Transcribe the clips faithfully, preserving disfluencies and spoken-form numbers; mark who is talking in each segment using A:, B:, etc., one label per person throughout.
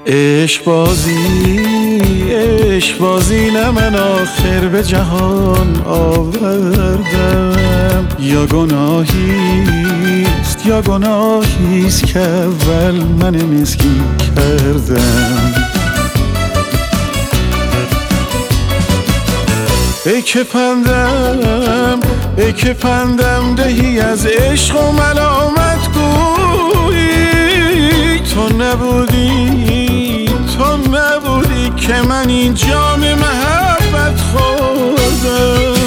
A: عشق بازی عشق بازی نه من آخر به جهان آوردم، یا گناهیست یا گناهیست که اول من مسکین کردم. ای که پندم ای که پندم دهی از عشق و ملامت گویی، تو نبودی تو نبودی که من این جام محبت خوردم.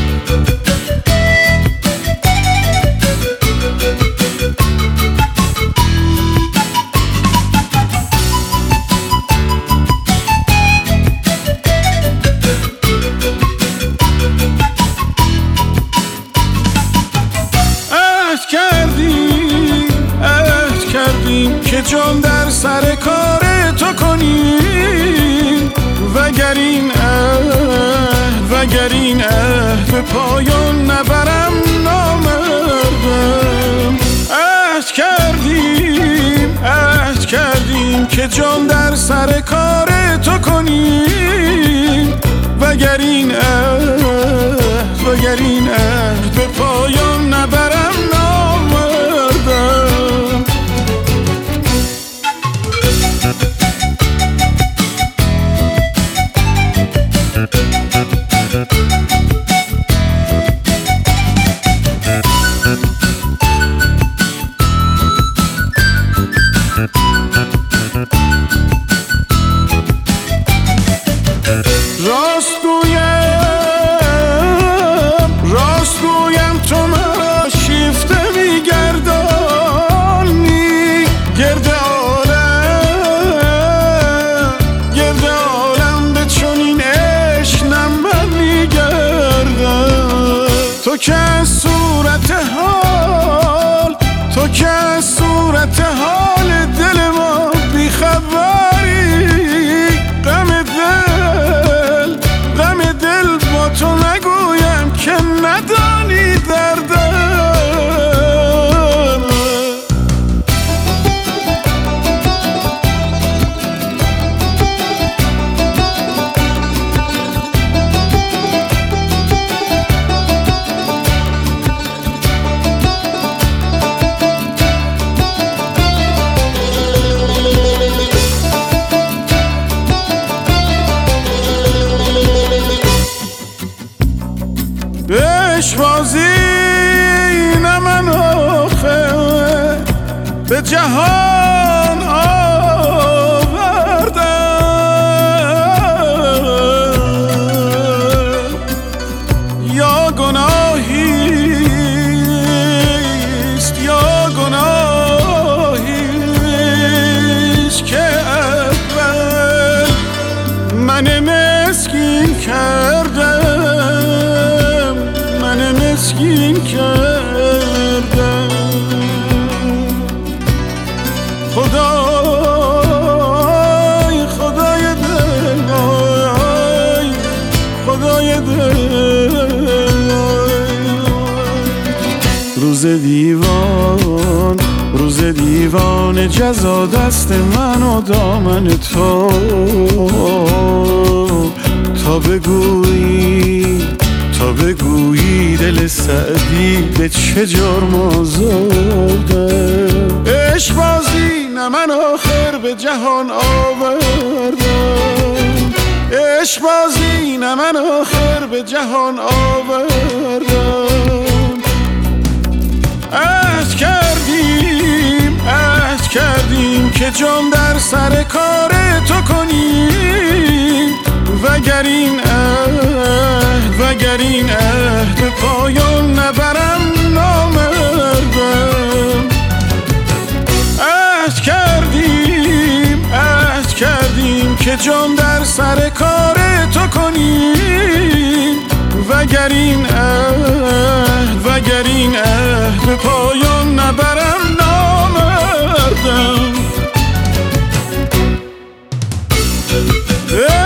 A: که جان در سر کار تو کنیم، وگر این عهد وگر این عهد به پایان نبرم نامردم. عهد کردیم عهد کردیم که جان در سر کار تو کنیم، وگر این عهد وگر این عهد به پایان نبرم نامردم. راست گویم راست گویم تو مرا شیفته میگردانی، گرد عالم گرد عالم به چنین عشق نه من میگردم. تو که از صورت حال تو که از صورت حال دل ما بیخبری، غم دل غم دل با تو نگویم که ندانی دردم. عشق بازی نه من آخر به جهان آوردم، یا گناهیست یا گناهیست که اول من مسکین کردم مسکین کردم. خدای خدای دل خدای دل، روز دیوان روز دیوان جزا دست من و دامن تو، تا بگویی تا بگویی دل سعدی به چه جرم آزرده. عشق بازی نه من آخر به جهان آوردم، عشق بازی نه من آخر به جهان آوردم. عهد کردیم عهد کردیم که جان در سر کار تو کنیم، وگر این عهد وگر این عهد به پایان نبرم نامردم. عهد کردیم عهد کردیم که جان در سر کار تو کنیم، وگر این عهد وگر این عهد به پایان نبرم نامردم.